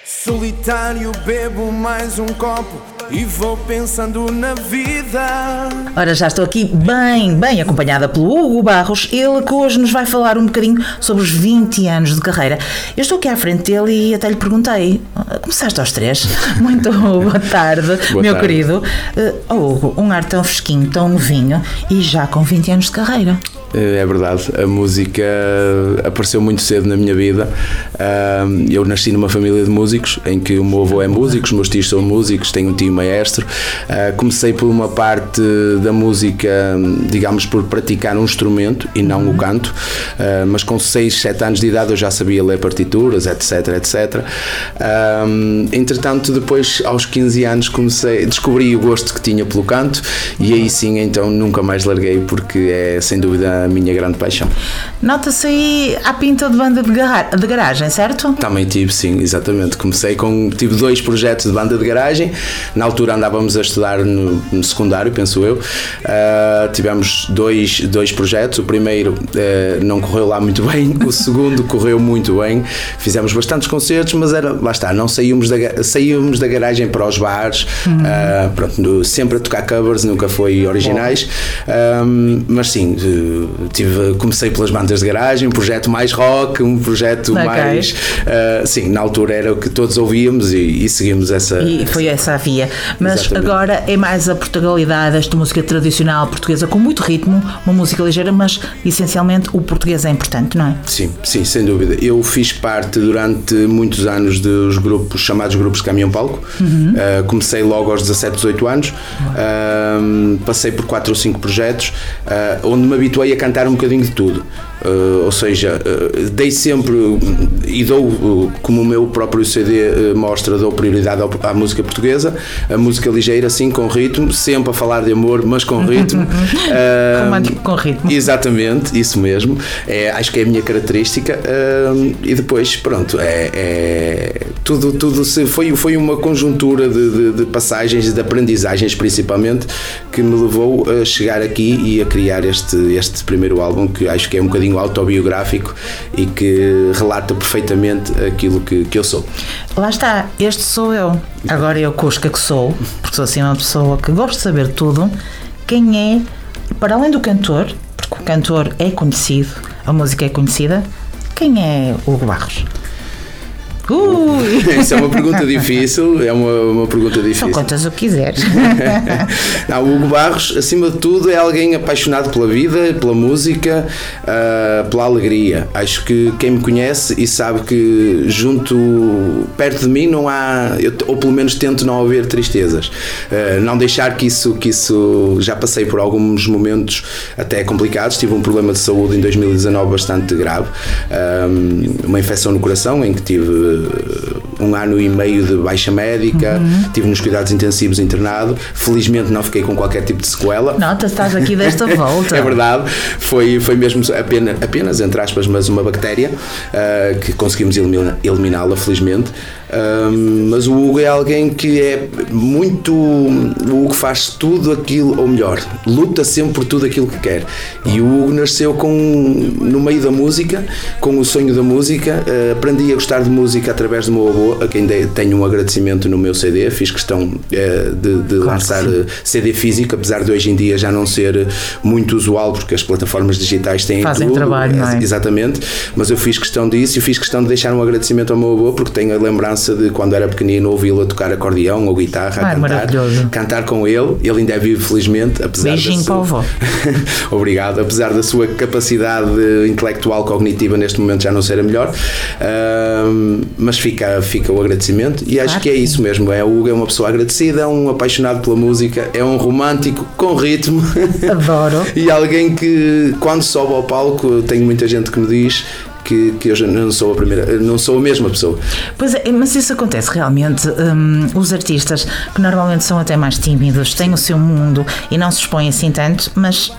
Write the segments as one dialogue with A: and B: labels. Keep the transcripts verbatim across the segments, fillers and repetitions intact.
A: Solitário, bebo mais um copo e vou pensando na vida.
B: Ora, já estou aqui bem, bem acompanhada pelo Hugo Barros, ele que hoje nos vai falar um bocadinho sobre os vinte anos de carreira. Eu estou aqui à frente dele e até lhe perguntei, começaste aos três? Muito boa tarde,
C: boa
B: meu
C: tarde.
B: querido. Oh, Hugo, um ar tão fresquinho, tão novinho e já com vinte anos de carreira.
C: É verdade, a música apareceu muito cedo na minha vida. Eu nasci numa família de músicos, em que o meu avô é músico, os meus tios são músicos, tenho um tio maestro. Comecei por uma parte da música, digamos, por praticar um instrumento e não o canto, mas com seis, sete anos de idade eu já sabia ler partituras, etc, etcétera. Entretanto, depois, aos quinze anos, comecei, descobri o gosto que tinha pelo canto e aí sim, então, nunca mais larguei, porque é, sem dúvida, a minha grande paixão.
B: Nota-se aí a pinta de banda de, garra- de garagem, certo?
C: Também tive, sim, exatamente. Comecei com, tive dois projetos de banda de garagem. Na altura andávamos a estudar no, no secundário, penso eu. Uh, tivemos dois, dois projetos. O primeiro uh, não correu lá muito bem, o segundo correu muito bem. Fizemos bastantes concertos, mas era, lá está, não saímos da, saímos da garagem para os bares, uhum. uh, pronto, no, sempre a tocar covers, nunca foi originais. Um, mas sim, uh, tive, comecei pelas bandas de garagem, um projeto mais rock, um projeto okay. mais uh, sim, na altura era o que todos ouvíamos e, e seguimos essa
B: e foi essa a via, mas exatamente. Agora é mais a Portugalidade, esta música tradicional portuguesa com muito ritmo, uma música ligeira, mas essencialmente o português é importante, não é?
C: Sim, sim, sem dúvida. Eu fiz parte durante muitos anos dos grupos, chamados grupos de caminhão palco. Uhum. Uh, comecei logo aos dezassete, dezoito anos, uh, passei por quatro ou cinco projetos, uh, onde me habituei a cantar um bocadinho de tudo. Uh, ou seja, uh, dei sempre e dou, uh, como o meu próprio C D uh, mostra, dou prioridade ao, à música portuguesa, a música ligeira, sim, com ritmo, sempre a falar de amor, mas com ritmo. uh,
B: Romântico com ritmo.
C: Exatamente, isso mesmo. É, acho que é a minha característica. Uh, e depois, pronto, é, é tudo, tudo se, foi, foi uma conjuntura de, de, de passagens e de aprendizagens, principalmente, que me levou a chegar aqui e a criar este, este primeiro álbum, que acho que é um bocadinho autobiográfico e que relata perfeitamente aquilo que, que eu sou.
B: Lá está, este sou eu. Agora eu, Cusca, que sou, porque sou assim uma pessoa que gosto de saber tudo, quem é, para além do cantor, porque o cantor é conhecido, a música é conhecida, quem é Hugo Barros?
C: Ui. Isso é uma pergunta difícil, é uma, uma pergunta difícil.
B: São quantas o quiseres.
C: Não, o Hugo Barros, acima de tudo, é alguém apaixonado pela vida, pela música, uh, pela alegria. Acho que quem me conhece e sabe que junto, perto de mim não há, eu, ou pelo menos tento não haver tristezas. Uh, não deixar que isso, que isso, já passei por alguns momentos até complicados, tive um problema de saúde em dois mil e dezanove bastante grave, um, uma infecção no coração em que tive um ano e meio de baixa médica, uhum. Estive nos cuidados intensivos internado, felizmente não fiquei com qualquer tipo de sequela.
B: Nota, estás aqui desta volta.
C: É verdade, foi, foi mesmo apenas, apenas, entre aspas, mas uma bactéria uh, que conseguimos elimina, eliminá-la, felizmente. Um, mas o Hugo é alguém que é muito, o Hugo faz tudo aquilo, ou melhor, luta sempre por tudo aquilo que quer, e o Hugo nasceu com, no meio da música, com o sonho da música. Uh, aprendi a gostar de música através do meu avô, a quem tenho um agradecimento no meu C D. Fiz questão uh, de, de claro, lançar C D físico, apesar de hoje em dia já não ser muito usual, porque as plataformas digitais têm
B: fazem
C: tudo,
B: trabalho, não é?
C: Exatamente, mas eu fiz questão disso e fiz questão de deixar um agradecimento ao meu avô, porque tenho a lembrança de quando era pequenino ouvi-lo a tocar acordeão ou guitarra,
B: ah,
C: a cantar, cantar com ele. Ele ainda é vivo, felizmente, apesar
B: beijinho
C: da sua...
B: para o avô.
C: Obrigado, apesar da sua capacidade intelectual cognitiva neste momento já não ser a melhor, uh, mas fica, fica o agradecimento e acho claro que é isso mesmo. É, o Hugo é uma pessoa agradecida, é um apaixonado pela música, é um romântico com ritmo.
B: Adoro. E
C: alguém que quando sobe ao palco, tenho muita gente que me diz Que, que eu já não sou a primeira, não sou a mesma pessoa.
B: Pois é, mas isso acontece realmente. Um, os artistas, que normalmente são até mais tímidos, têm o seu mundo e não se expõem assim tanto, mas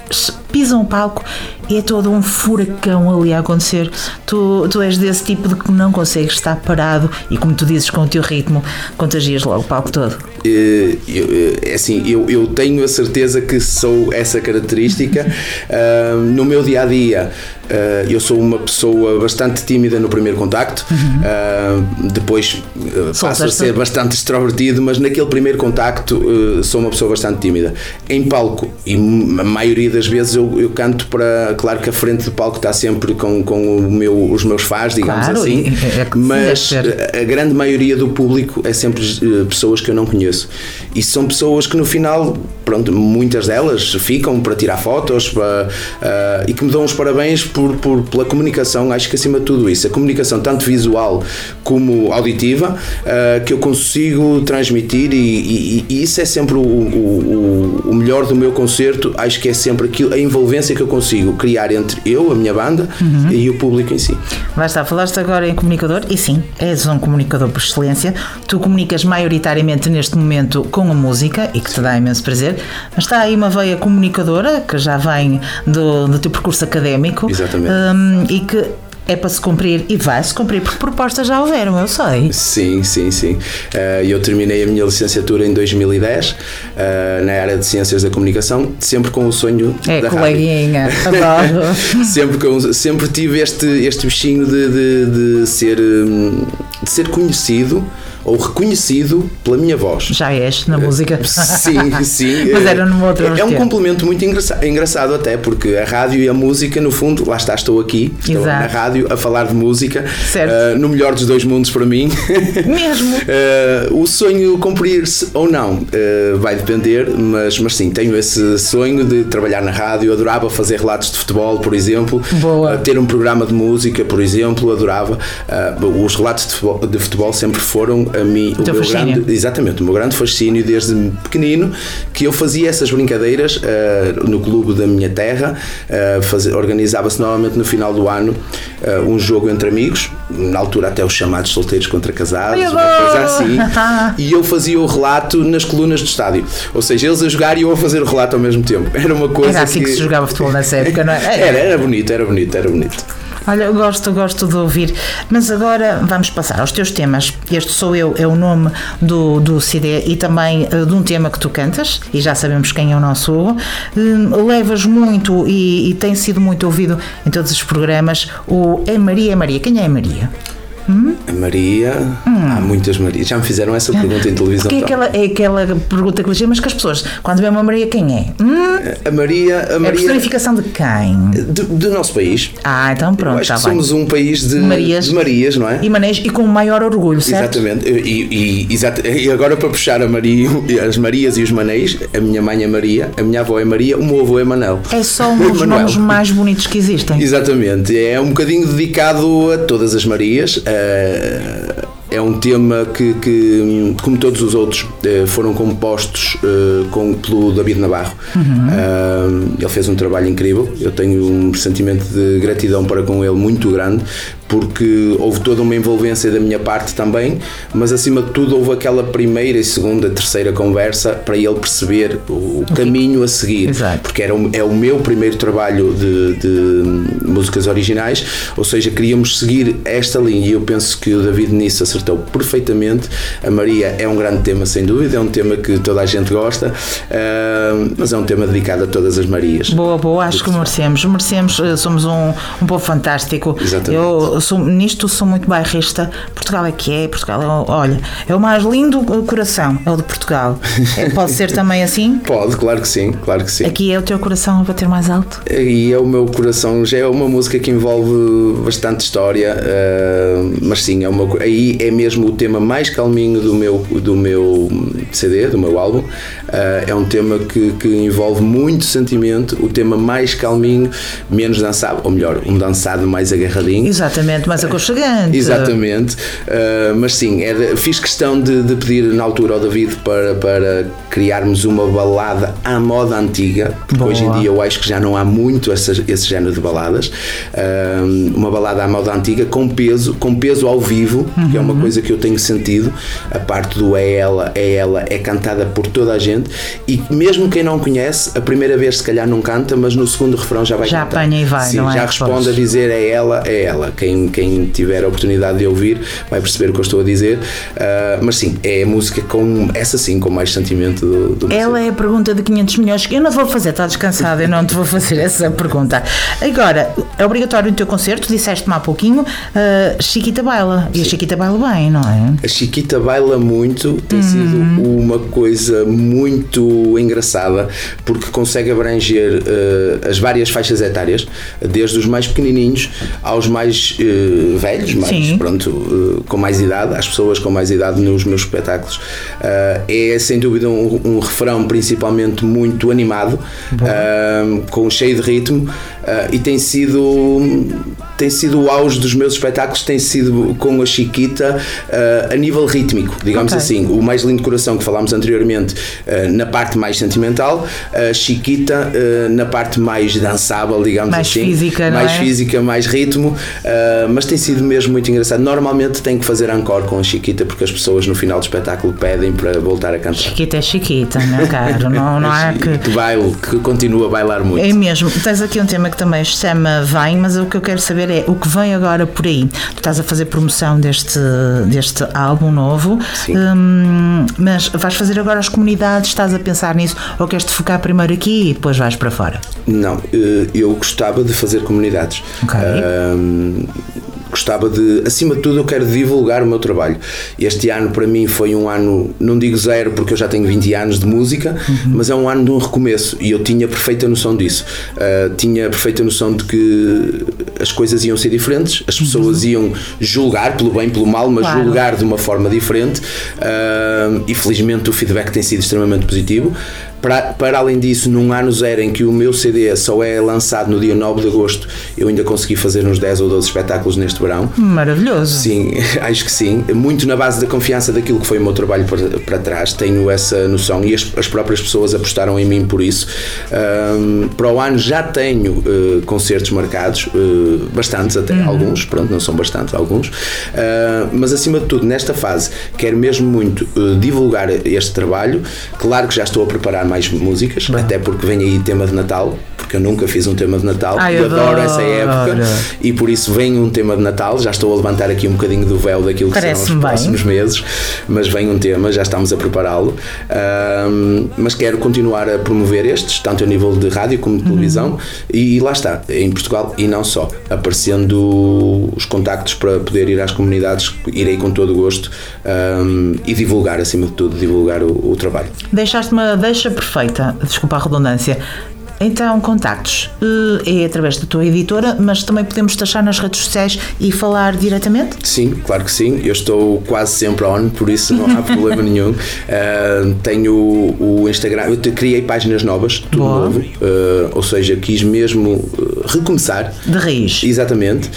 B: pisam o palco e é todo um furacão ali a acontecer. Tu, tu és desse tipo de que não consegues estar parado e, como tu dizes, com o teu ritmo, contagias logo o palco todo.
C: Uh, eu, assim, eu, eu tenho a certeza que sou essa característica. Uh, no meu dia a dia, uh, eu sou uma pessoa bastante tímida no primeiro contacto, uhum. uh, depois uh, passo a ser bastante extrovertido, mas naquele primeiro contacto uh, sou uma pessoa bastante tímida. Em palco, e a maioria das vezes eu, eu canto para. Claro que a frente do palco está sempre com, com o meu, os meus fãs, digamos
B: claro,
C: assim,
B: é que
C: mas a grande maioria do público é sempre uh, pessoas que eu não conheço. E são pessoas que no final, pronto, muitas delas ficam para tirar fotos para, uh, e que me dão os parabéns por, por, pela comunicação. Acho que acima de tudo isso, a comunicação tanto visual como auditiva, uh, que eu consigo transmitir, e, e, e isso é sempre o, o, o melhor do meu concerto. Acho que é sempre aquilo, a envolvência que eu consigo criar entre eu, a minha banda, uhum. e o público em si.
B: Vai estar, falaste agora em comunicador, e sim, és um comunicador por excelência. Tu comunicas maioritariamente neste momento com a música, e que te dá imenso prazer, mas está aí uma veia comunicadora que já vem do, do teu percurso académico.
C: Exatamente.
B: Um, e que é para se cumprir, e vai-se cumprir, porque propostas já houveram, eu sei.
C: Sim, sim, sim. Uh, eu terminei a minha licenciatura em dois mil e dez, uh, na área de Ciências da Comunicação, sempre com o sonho
B: é,
C: da
B: coleguinha, adoro.
C: sempre, com, sempre tive este, este bichinho de, de, de, ser, de ser conhecido ou reconhecido pela minha voz. Já és na música.
B: Sim,
C: sim.
B: Mas era numa outra
C: É, é um complemento muito engraçado, engraçado até, porque a rádio e a música, no fundo, lá está, estou aqui, estou
B: Exato.
C: na rádio a falar de música,
B: uh,
C: no melhor dos dois mundos para mim.
B: Mesmo.
C: uh, o sonho cumprir-se ou não, uh, vai depender, mas, mas sim, tenho esse sonho de trabalhar na rádio. Adorava fazer relatos de futebol, por exemplo.
B: Boa.
C: Uh, ter um programa de música, por exemplo, adorava. Uh, os relatos de futebol, de futebol sempre foram a mim, o, o meu grande, exatamente, o meu grande fascínio desde pequenino, que eu fazia essas brincadeiras uh, no clube da minha terra. Uh, faz, organizava-se normalmente no final do ano uh, um jogo entre amigos, na altura até os chamados solteiros contra casados, uma coisa assim, e eu fazia o relato nas colunas do estádio, ou seja, eles a jogar e eu a fazer o relato ao mesmo tempo. Era uma coisa
B: era assim que, que se jogava futebol nessa época, não é?
C: Era, era bonito, era bonito, era bonito.
B: Olha, eu gosto, gosto de ouvir, mas agora vamos passar aos teus temas. Este Sou Eu é o nome do, do C D e também uh, de um tema que tu cantas, e já sabemos quem é o nosso Hugo. Uh, levas muito e, e tem sido muito ouvido em todos os programas o É Maria, é Maria. Quem é a Maria? Hum?
C: A Maria, hum. há muitas Marias. Já me fizeram essa pergunta em televisão.
B: Porque é aquela, é aquela pergunta que mas que as pessoas, quando vê uma Maria, quem é? Hum?
C: A Maria, a Maria.
B: É a personificação de quem?
C: Do, do nosso país.
B: Ah, então pronto,
C: já
B: vai.
C: Somos um país de
B: Marias,
C: de Marias, não é?
B: E Manés, e com o maior orgulho, certo?
C: Exatamente. E, e, exato, e agora para puxar a Maria, as Marias e os Manés, a minha mãe é Maria, a minha avó é Maria, o meu avô é Manel.
B: É só um dos nomes mais bonitos que existem.
C: Exatamente. É um bocadinho dedicado a todas as Marias. A, É um tema que, que, como todos os outros, foram compostos com, pelo David Navarro. Uhum. Ele fez um trabalho incrível. Eu tenho um sentimento de gratidão para com ele muito grande, porque houve toda uma envolvência da minha parte também, mas acima de tudo houve aquela primeira e segunda, terceira conversa para ele perceber o caminho a seguir.
B: Exato.
C: Porque era o, é o meu primeiro trabalho de, de músicas originais, ou seja, queríamos seguir esta linha, e eu penso que o David nisso acertou perfeitamente. A Maria é um grande tema, sem dúvida, é um tema que toda a gente gosta, uh, mas é um tema dedicado a todas as Marias.
B: Boa, boa, acho que merecemos, merecemos, somos um, um povo fantástico.
C: Exatamente.
B: Eu sou, nisto sou muito bairrista. Portugal é que é, Portugal é, olha, é o mais lindo coração, é o de Portugal. É, pode ser também assim?
C: Pode, claro que sim, claro que sim.
B: Aqui é o teu coração a bater mais alto?
C: E é o meu coração, já é uma música que envolve bastante história, uh, mas sim, é uma, aí é mesmo o tema mais calminho do meu, do meu C D, do meu álbum. Uh, é um tema que, que envolve muito sentimento, o tema mais calminho, menos dançado, ou melhor, um dançado mais agarradinho.
B: Exatamente, mais aconchegante.
C: Exatamente, uh, mas sim, era, fiz questão de, de pedir na altura ao David para, para criarmos uma balada à moda antiga, porque
B: Boa.
C: Hoje em dia eu acho que já não há muito essa, esse género de baladas. Uh, uma balada à moda antiga com peso, com peso ao vivo, uhum. que é uma coisa que eu tenho sentido. A parte do é ela, é ela, é cantada por toda a gente. gente, e mesmo quem não conhece, a primeira vez se calhar não canta, mas no segundo refrão já vai
B: já
C: cantar.
B: apanha e vai,
C: sim,
B: não é?
C: já responde a dizer é ela, é ela. Quem, quem tiver a oportunidade de ouvir vai perceber o que eu estou a dizer, uh, mas sim, é a música com, essa sim, com mais sentimento do, do
B: Ela é a pergunta de quinhentos milhões. Eu não te vou fazer, está descansada, eu não te vou fazer essa pergunta. Agora, é obrigatório no teu concerto, disseste-me há pouquinho, uh, Chiquita baila. E a Chiquita baila bem, não é?
C: A Chiquita baila muito, tem
B: uhum.
C: sido uma coisa muito engraçada, porque consegue abranger uh, as várias faixas etárias, desde os mais pequenininhos aos mais uh, velhos, mais, pronto, uh, com mais idade, às pessoas com mais idade nos meus espetáculos. Uh, é sem dúvida um, um refrão principalmente muito animado, uh, com cheio de ritmo, uh, e tem sido tem sido o auge dos meus espetáculos, tem sido com a Chiquita uh, a nível rítmico, digamos okay. assim. O Mais Lindo Coração, que falámos anteriormente, uh, na parte mais sentimental, a Chiquita uh, na parte mais dançável, digamos
B: mais
C: assim,
B: física,
C: mais
B: não é?
C: física, mais ritmo, uh, mas tem sido mesmo muito engraçado. Normalmente tenho que fazer encore com a Chiquita, porque as pessoas no final do espetáculo pedem para voltar a cantar.
B: Chiquita é Chiquita, não é, caro? Não, não há que...
C: que baile, que continua a bailar muito.
B: É mesmo. Tens aqui um tema que também se chama Vem, mas o que eu quero saber é o que vem agora por aí. Tu estás a fazer promoção deste, deste álbum novo, hum, mas vais fazer agora as comunidades, estás a pensar nisso, ou queres-te focar primeiro aqui e depois vais para fora?
C: Não, eu gostava de fazer comunidades.
B: Ok.
C: Um, gostava de, acima de tudo eu quero divulgar o meu trabalho. Este ano para mim foi um ano, não digo zero porque eu já tenho vinte anos de música, uhum. mas é um ano de um recomeço e eu tinha perfeita noção disso. Uh, tinha perfeita noção de que as coisas iam ser diferentes, as pessoas uhum. iam julgar pelo bem, pelo mal, mas claro. julgar de uma forma diferente, uh, e felizmente o feedback tem sido extremamente positivo. Para, para além disso, num ano zero em que o meu C D só é lançado no dia nove de agosto, eu ainda consegui fazer uns dez ou doze espetáculos neste verão.
B: Maravilhoso.
C: Sim, acho que sim. Muito na base da confiança daquilo que foi o meu trabalho para, para trás, tenho essa noção e as, as próprias pessoas apostaram em mim por isso. Um, para o ano já tenho uh, concertos marcados, uh, bastantes até, uhum. alguns, pronto, não são bastantes, alguns, uh, mas acima de tudo, nesta fase, quero mesmo muito uh, divulgar este trabalho. Claro que já estou a preparar mais músicas, bem. Até porque vem aí tema de Natal, porque eu nunca fiz um tema de Natal.
B: Ai,
C: eu
B: adoro,
C: adoro essa época
B: adoro.
C: E por isso vem um tema de Natal. Já estou a levantar aqui um bocadinho do véu daquilo que
B: Parece-me
C: serão os
B: bem.
C: próximos meses, mas vem um tema, já estamos a prepará-lo. Um, mas quero continuar a promover estes, tanto a nível de rádio como de televisão, uhum. e, e lá está, em Portugal e não só, aparecendo os contactos para poder ir às comunidades, irei com todo o gosto, um, e divulgar, acima de tudo, divulgar o, o trabalho.
B: Deixaste uma deixa perfeita, desculpa a redundância. Então, contactos, é através da tua editora, mas também podemos taxar nas redes sociais e falar diretamente?
C: Sim, claro que sim, eu estou quase sempre on, por isso não há problema nenhum. Uh, tenho o, o Instagram, eu te, criei páginas novas, tudo Boa. novo, uh, ou seja, quis mesmo uh, recomeçar.
B: De raiz.
C: Exatamente.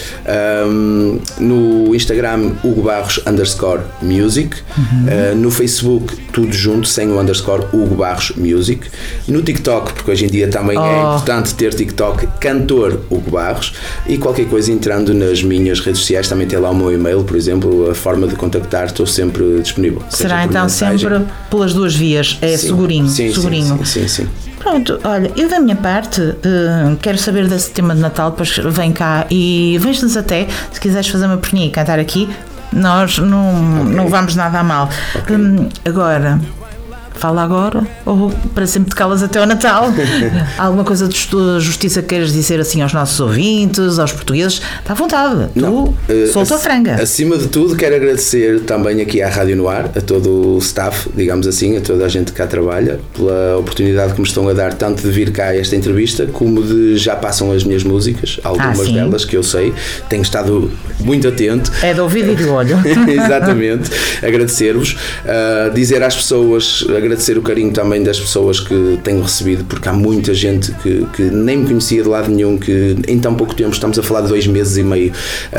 C: Um, no Instagram, Hugo Barros underscore music, uhum. uh, no Facebook, tudo junto, sem o underscore, Hugo Barros music, no TikTok, porque hoje em dia também Oh. é importante ter TikTok, cantor Hugo Barros, e qualquer coisa entrando nas minhas redes sociais, também tem lá o meu e-mail, por exemplo, a forma de contactar, estou sempre disponível.
B: Será então mensagem. Sempre pelas duas vias, é sim, segurinho,
C: sim, segurinho. Sim, sim, sim, sim.
B: Pronto, olha, eu da minha parte uh, quero saber desse tema de Natal, depois vem cá e vens-nos até, se quiseres fazer uma perninha e cantar aqui, nós não, okay. não vamos nada a mal. Okay. Um, agora... Fala agora ou para sempre te calas até ao Natal? Alguma coisa de justiça que queiras dizer assim aos nossos ouvintes, aos portugueses? Está à vontade,
C: Não,
B: tu uh, solta a franga.
C: Acima de tudo quero agradecer também aqui à Rádio Noir, a todo o staff, digamos assim, a toda a gente que cá trabalha, pela oportunidade que me estão a dar, tanto de vir cá a esta entrevista, como de já passam as minhas músicas, algumas ah, delas que eu sei, tenho estado muito atento.
B: É de ouvido e de olho.
C: Exatamente, agradecer-vos, uh, dizer às pessoas, agradecer o carinho também das pessoas que tenho recebido, porque há muita gente que, que nem me conhecia de lado nenhum, que em tão pouco tempo, estamos a falar de dois meses e meio,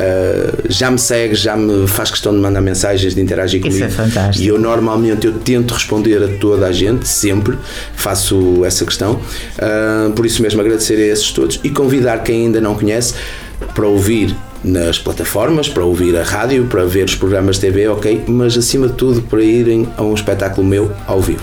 C: uh, já me segue, já me faz questão de mandar mensagens, de interagir comigo.
B: Isso é fantástico.
C: E eu normalmente eu tento responder a toda a gente, sempre faço essa questão, uh, por isso mesmo agradecer a esses todos e convidar quem ainda não conhece para ouvir nas plataformas, para ouvir a rádio, para ver os programas de T V, ok, mas acima de tudo para irem a um espetáculo meu ao vivo.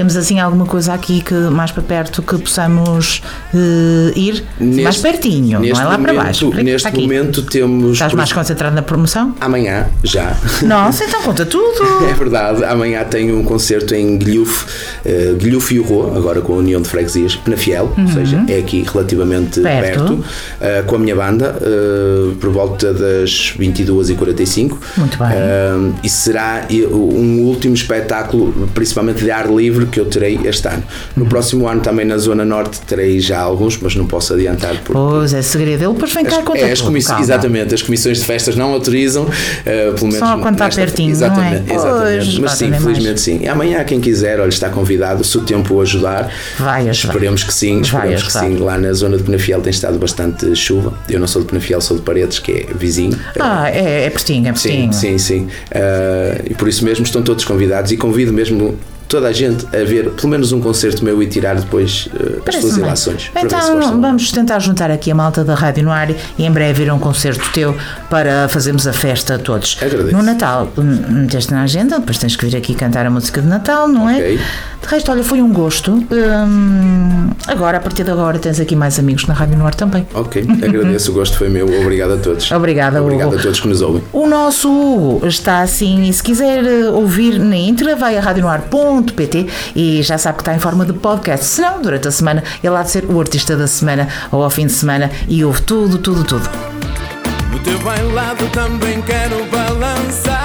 B: Temos assim alguma coisa aqui que mais para perto que possamos uh, ir? Neste, mais pertinho, não é lá
C: momento,
B: para baixo.
C: Neste aqui. momento temos...
B: Estás mais concentrado na promoção?
C: Amanhã, já.
B: Nossa, então conta tudo.
C: É verdade, amanhã tenho um concerto em Guilhufo, uh, Guilhufo e o Rô, agora com a União de Freguesias, Penafiel, uhum. ou seja, é aqui relativamente perto, perto uh, com a minha banda, uh, por volta das vinte e duas e quarenta e cinco.
B: Muito bem.
C: Uh, e será um último espetáculo, principalmente de ar livre, que eu terei este ano. No uhum. próximo ano também na Zona Norte terei já alguns, mas não posso adiantar. Porque
B: pois é, segredo. Ele depois vem cá contar
C: é, as comiss- Exatamente, as comissões de festas não autorizam, uh, pelo menos
B: só quando está pertinho,
C: exatamente,
B: não é?
C: Exatamente,
B: pois,
C: mas sim, felizmente mais. Sim. E amanhã quem quiser, olha, está convidado, se o tempo o ajudar,
B: vai ajudar.
C: Esperemos que sim, esperemos
B: vai
C: que sim. Lá na zona de Penafiel tem estado bastante chuva. Eu não sou de Penafiel, sou de Paredes, que é vizinho.
B: Ah, é, é pertinho, é pertinho.
C: Sim, sim, sim. Uh, e por isso mesmo estão todos convidados e convido mesmo toda a gente a ver pelo menos um concerto meu e tirar depois uh, as suas ilações.
B: Então vamos tentar juntar aqui a malta da Rádio no Ar e em breve ir a um concerto teu para fazermos a festa a todos.
C: Agradeço.
B: No Natal, meteste na agenda, depois tens que vir aqui cantar a música de Natal, não
C: okay.
B: é? De resto, olha, foi um gosto. Hum, agora, a partir de agora, tens aqui mais amigos na Rádio no Ar também.
C: Ok, agradeço, o gosto foi meu. Obrigado a todos.
B: Obrigada,
C: Obrigado
B: Hugo.
C: a todos que nos ouvem.
B: O nosso Hugo está assim, e se quiser ouvir na íntegra, vai a rádio no ar ponto pt e já sabe que está em forma de podcast. Se não, durante a semana, ele há de ser o artista da semana ou ao fim de semana e ouve tudo, tudo, tudo.
A: No teu bailado também quero balançar.